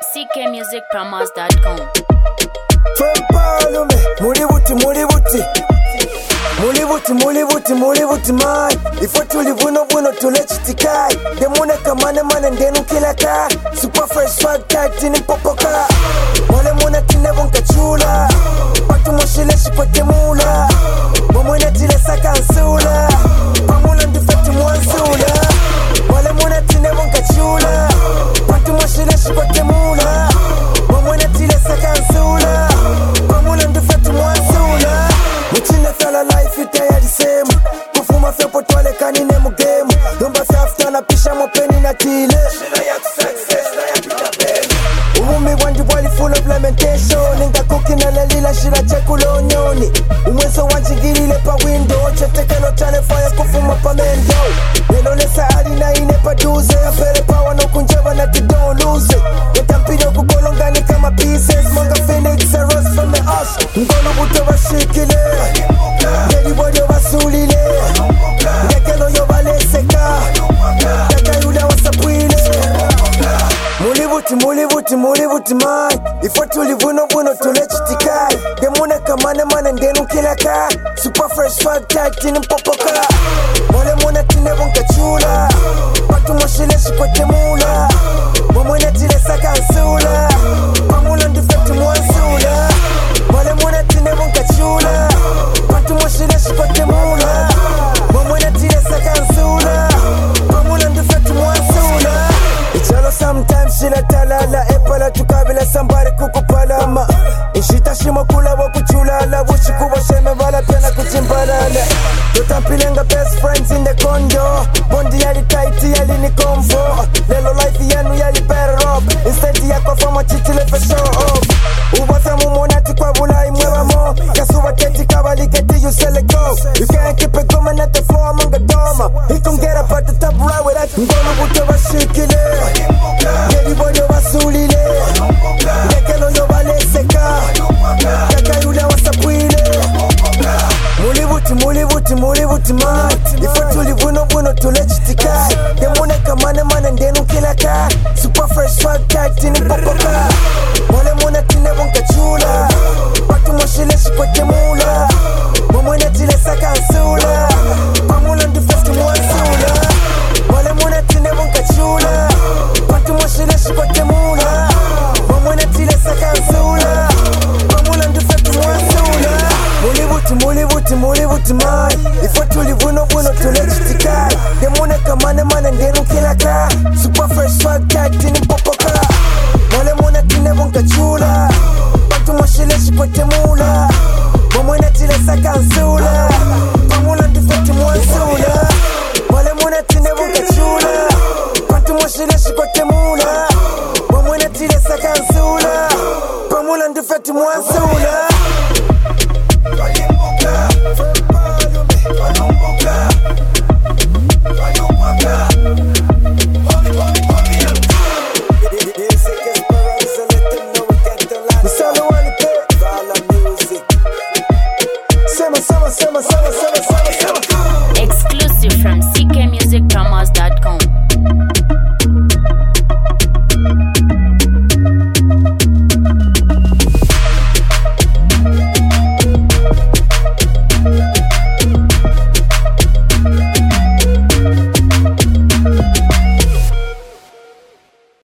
ckmusicpromos.com. From Parliament, Mulibuti man. If what you live no bueno to let you tikai. The monaka man and then kila ka. Super fresh swag tight in popoka. Mole mona tine bonka chula. Patu moshile shikwete mula. Momona tile saka ansula. Pamula ndufeti mwansula. Mole mona tine bonka chula. Patu moshile shikwete mula. Momona tile saka ansula. Pamula ndufeti mwansula. Muchine fella life itaya the same. Kufuma fepo twale kanine mu game. Numba safta na pisha mopeni na tile. Shila ya success na ya pita pen. Umumi wandi wali full of lamentation. Ninga cooking na lelila shila chekulo nyoni. Umweso wanjigiri le pa window. Cheteke no chale fire kufuma pa mendo. Nelo lesa ali na ine pa duze. Apere power no kunjeva na ti don't lose it. Yotampido kukolongani kama pieces. Monga Phoenix a rust from the us. Ngolo buto wa shikile. Everybody wasulile. Ndekelo yo valeseka. Daka yule wasapwile. Mulibuti man. Ifo tulivuno vuno tulechitikai. Demuna kamane mane ndenu kila ka. Super fresh fag tight in popoka. Mole muna tine bonka chula. Patu moshile shikwete mula. Momuna tile saka ansula. Pamula ndufeti mwansula. Mole muna tine bonka chula. Patu moshile shikwete mula. Momuna tile saka ansula. Pamula ndufeti mwansula. Ichalo sometimes shila talala. Epala tukabila sambari kukupalama. Ishita shimo kula wakuchulala. Wushi kuwa sheme vala pena kuchimbalala. Tutampilenga best friends in the condo. Bondi yali tight yali ni comfort. Lelo life yanu yali better up. Instead ya kwa fama chichile for show off. Ubasa mumonati kwa bulai mwewa mo. Kasuwa keti kabali keti you sell it go. You can't keep it coming at the floor among the doma. He can get up at the top right with that. Ngolo buto wa shikile. Everybody wa sulile. Ndekelo yo valeseka. Daka yule wasapwile. Mulibuti man. Ifo tulivuno vuno tulechitikai. Demuna kamane mane ndenu kila ka. Super fresh swag tight in popoka. Mole muna tine bonka chula. Patu moshile shikwete mula. Momuna tile saka ansula. Pamula ndufeti mwansula. Mole muna tine bonka chula. Patu moshile shikwete mula. Momuna tile saka ansula. Pamula ndufeti mwansula. Mulibuti man. Ifo tulivuno vuno tulechitikai. Demuna kamane mane ndenu kila ka. Super fresh swag tight in popoka. Mole muna tine bonka chula. Patu moshile shikwete mula. Momuna tile saka ansula. Pamula ndufeti mwansula. Mole muna tine bonka chula. Patu moshile shikwete mula. Momuna tile saka ansula. Pamula ndufeti mwansula.